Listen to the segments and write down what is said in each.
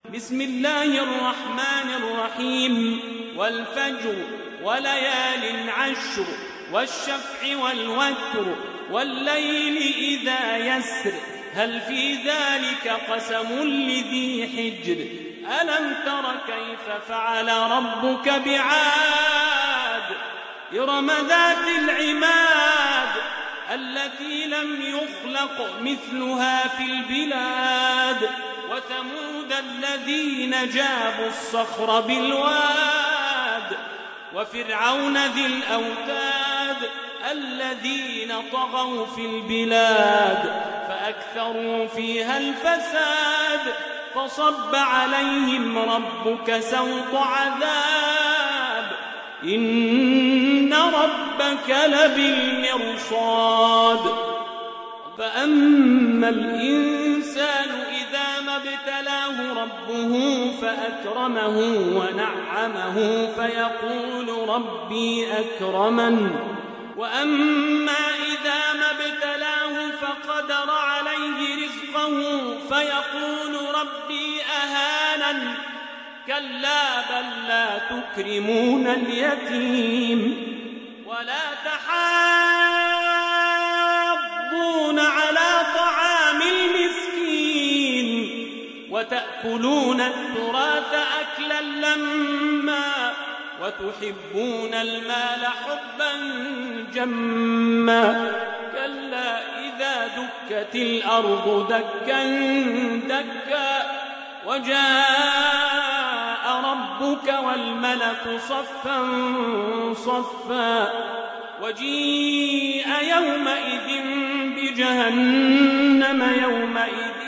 بسم الله الرحمن الرحيم والفجر وليال عشر والشفع والوتر والليل إذا يسر هل في ذلك قسم لذي حجر ألم تر كيف فعل ربك بعاد إرم ذات العماد التي لم يخلق مثلها في البلاد وثمود الذين جابوا الصخر بالواد وفرعون ذي الأوتاد الذين طغوا في البلاد فأكثروا فيها الفساد فصب عليهم ربك سوط عذاب إن ربك لبالمرصاد فأما الإنسان إذا ما ابتلاه ربه فأكرمه ونعمه فيقول ربي أكرمن وأما إذا ما ابتلاه فقدر عليه رزقه فيقول ربي أهانن كلا بل لا تكرمون اليتيم ولا تحاضون على طعام المسكين وتأكلون التراث أكلا لما وتحبون المال حبا جما كلا إذا دكت الأرض دكا دكا وجاء ربك والملك صفا صفا وجيء يومئذ بجهنم يومئذ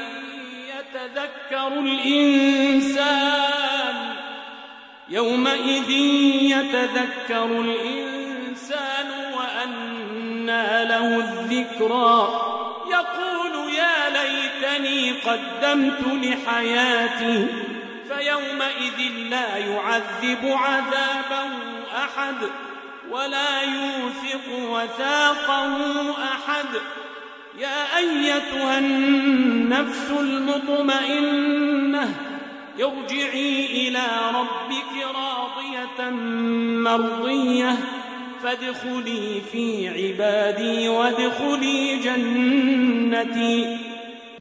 يتذكر الإنسان وأنى له الذكرى يقول يا ليتني قدمت لحياتي فيومئذ لا يعذب عذابه أحد ولا يوثق وثاقه أحد يا أيتها النفس المطمئنة ارجعي إلى ربك راضية مرضية فادخلي في عبادي وادخلي جنتي